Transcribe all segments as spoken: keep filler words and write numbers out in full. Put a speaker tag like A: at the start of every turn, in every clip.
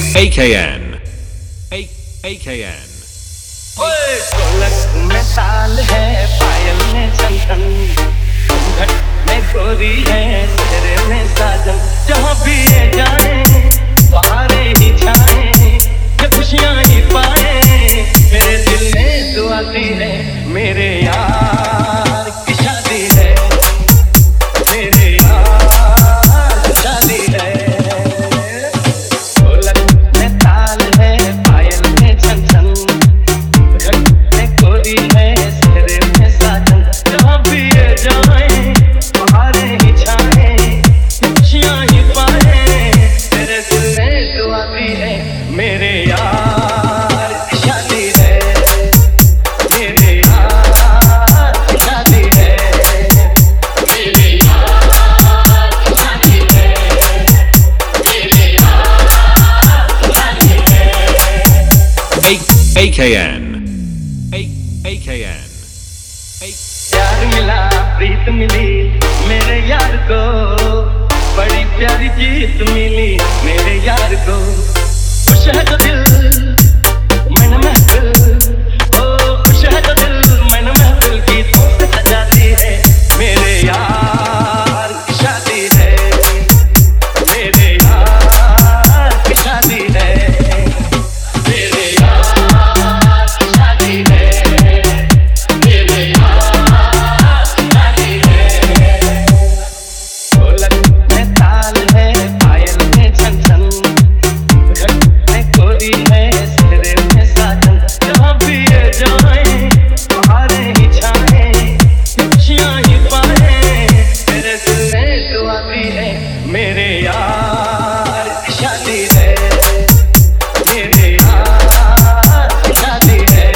A: A K N. A AKN.
B: ढोलक में ताल है, पायल में छन, घट में गोरी है, तेरे में साजन। जहाँ भी ये जाए बहारे ही छाए, ये खुशियाँ ही पाए। मेरे दिल में तो आती है, मेरे यार की शादी है, मेरे यार की शादी है। ढोलक में ताल है, पायल में छन छन, घट में गोरी है, तेरे में साजन। जहाँ भी ये जाए बहारे ही छाए, खुशियाँ ही पाए। तेरे दिल में तो आती है, मेरे यार की शादी है, मेरे यार की शादी है, मेरे यार की शादी है, मेरे यार की शादी है।
A: A AKN. A AKN. A
B: प्यार मिला, प्रीत मिली मेरे यार को, बड़ी प्यारी जीत मिली मेरे यार को। खुश है तो दिल मन महफिल, ओ खुश है तो दिल मन महफिल, गीतों से सजाती है। मेरे यार की शादी है, मेरे यार की शादी है, मेरे यार की शादी है, मेरे यार की शादी है। ढोलक में ताल है, पायल में छन छन, घट में गोरी है, तेरे में साजन। जहाँ भी ये जाए बहारे ही छाए, खुशियाँ ही पाए। मेरे दिल में तो आती है, मेरे यार की शादी है, मेरे यार की शादी है,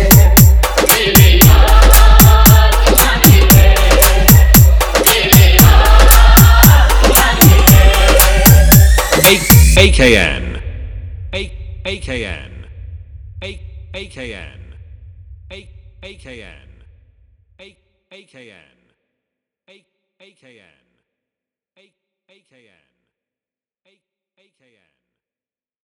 B: मेरे यार की शादी है, मेरे यार की शादी है।
A: A AKN. A AKN. A AKN. A AKN. A AKN. A AKN. A AKN. A AKN.